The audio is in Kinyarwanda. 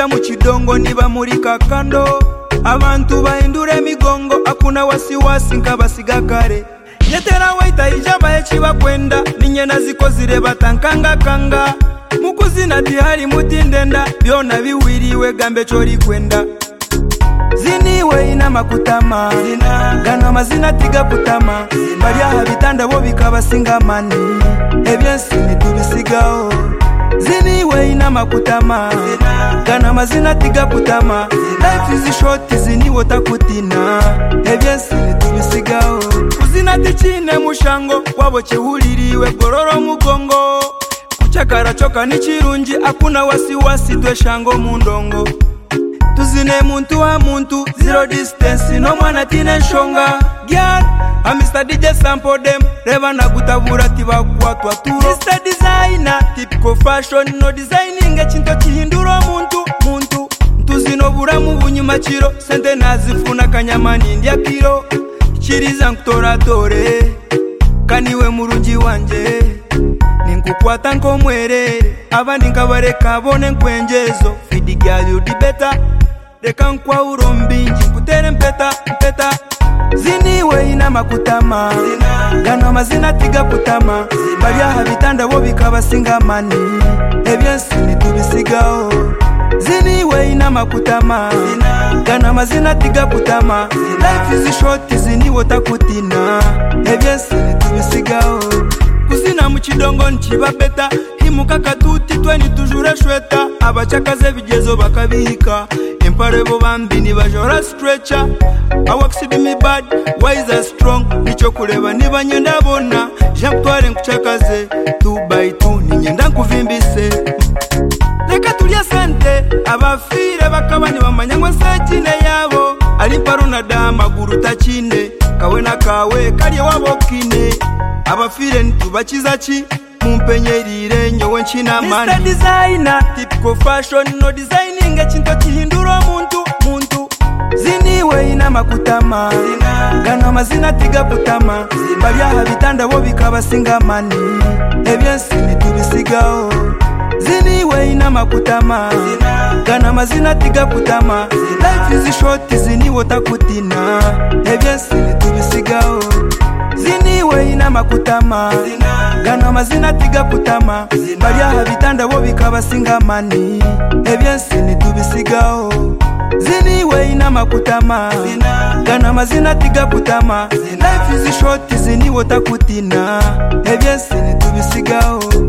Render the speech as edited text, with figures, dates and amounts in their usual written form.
mu kidongo niba muri kakando abantu bahindura emigongo akuna wasiwasi nkabasiga kare yetera waita ijaba ekiba kwenda ninye nazikozire batankanga kanga mukuzina tihari mutindenda byona biwiriwe gambe chori kwenda ziniwe ina makutama gano mazina tiga kutama bari habitanda bo bikabasinga mani ebyensi nitubisigaho ziniwe ina makutama gano mazina tiga kutama life is short ziniwe takutina ebyensi nitubisigaho kuzina tichine mushango wabo chihuliriwe gororo mugongo kuchakara choka ni chirunji akuna wasiwasi tweshango mundongo tuzine muntu wa muntu zero distance no mwana tine shonga gyal a Mr. DJ sample them reba na kutabura tiba kwatwa turo Mr. Designer typical fashion no designing ekinto kihindura muntu tuzino buramu bunyuma kiro sente nazifuna kanyamani ndya kiro kiriza nkutoratore kaniwe murungi wanje ninkukwata nkomwerere abandi nkabareka bone nkwenjezo fidi girl you the better reka nkwa urombingi kutere mpeta ziniwe ina makutama gano mazina tiga kutama bari habitanda bo bikabasinga mani ebyensi nitubisigaho ziniwe ina makutama gano mazina tiga kutama life is short ziniwe takutina ebyensi nitubisigaho kuzina mu kidongo nkiba beta himuka katuti tweni tujure shweta abachakaze bigezo bakabika empare bo bambini bajora stretcher awaksibi mi bad wise strong nicho kureba niba nyenda bona Jean Tware nkuchakaze 2x2 ninyenda nkuvimbise reka tulya sente abafire bakabani bamanyangwa sekine yabo ali paruna dama guru tachine kawe na kawe kali wabo kine abafire ntubakiza ki mumpenyerire nyowe nchina mani Mr. Designer typical fashion no designing ekinto kihindura muntu ziniwe ina makutama gano mazina tiga kutama bari habitanda bo bikabasinga mani ebyensi nitubisigaho ziniwe ina makutama gano mazina tiga kutama life is short ziniwe takutina ebyensi nitubisigaho ziniwe ina makutama gano mazina tiga kutama bari habitanda bo bikabasinga mani ebyensi nitubisigaho ziniwe ina makutama gano mazina tiga kutama life is short ziniwe takutina ebyensi nitubisigaho